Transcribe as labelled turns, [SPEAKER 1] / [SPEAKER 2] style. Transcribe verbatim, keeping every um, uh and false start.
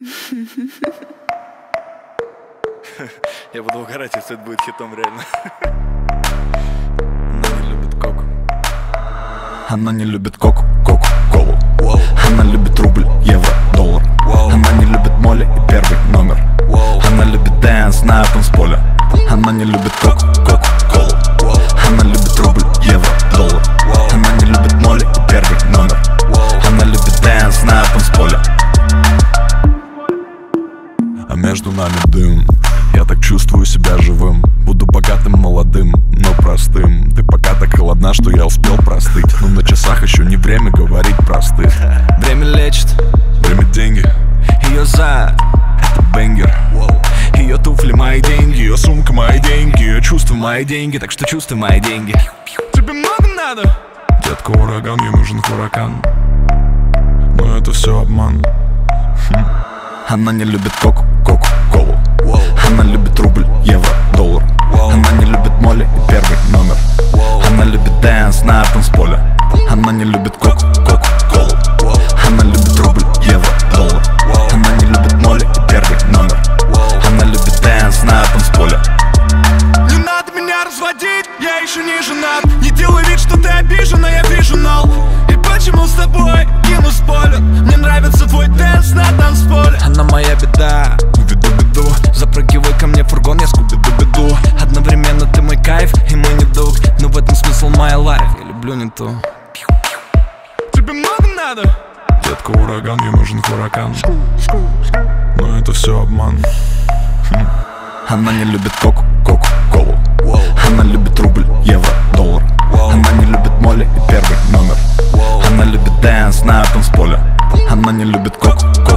[SPEAKER 1] Я буду угорать, если это будет хитом реально. Она не любит коку.
[SPEAKER 2] Она не любит коку, коку-колу. Она любит рубль, евро, доллар. Она не любит моли и первый номер. Она любит дэнс на танцполе. Она не любит коку, коку-колу. Она любит рубль, евро, доллар. Она не любит моли и первый номер. Она любит дэнс на танцполе. А между нами дым. Я так чувствую себя живым. Буду богатым, молодым, но простым. Ты пока так холодна, что я успел простыть. Но на часах еще не время говорить простых.
[SPEAKER 1] Время лечит,
[SPEAKER 2] время деньги.
[SPEAKER 1] ее зад — это бэнгер.
[SPEAKER 2] Ее туфли мои деньги, ее сумка мои деньги, ее чувства мои деньги.
[SPEAKER 1] Так что чувствуй мои деньги.
[SPEAKER 2] Тебе много надо? Детка, ураган, ей нужен хуракан. Но это все обман. хм. Она не любит коку, коку-колу. Она любит рубль, евро, доллар. Она не любит моли и первый номер. Она любит дэнс на танцполе. Она не любит коку, коку-колу. Она любит рубль, евро, доллар. Она не любит моли и первый номер. Она любит дэнс на танцполе.
[SPEAKER 1] Не надо меня разводить, я еще не женат. Не делай вид, что ты обижена, я вижу нал. И почему с тобой кину спойлер? Мне нравится твой дэнс на танцполе. Она моя беда,
[SPEAKER 2] Беду-беду.
[SPEAKER 1] запрыгивай ко мне в фургон, я скуби-ду-беду. Одновременно ты мой кайф и мой недуг. Но в этом смысл моя лайф, я люблю не ту.
[SPEAKER 2] Тебе много надо? Детка, ураган, ей нужен хуракан. Но это все обман. хм. Она не любит коку, коку-колу. Она любит рубль, евро, доллар. Она не любит моли и первый номер. Она любит дэнс на танцполе. Она не любит коку, коку.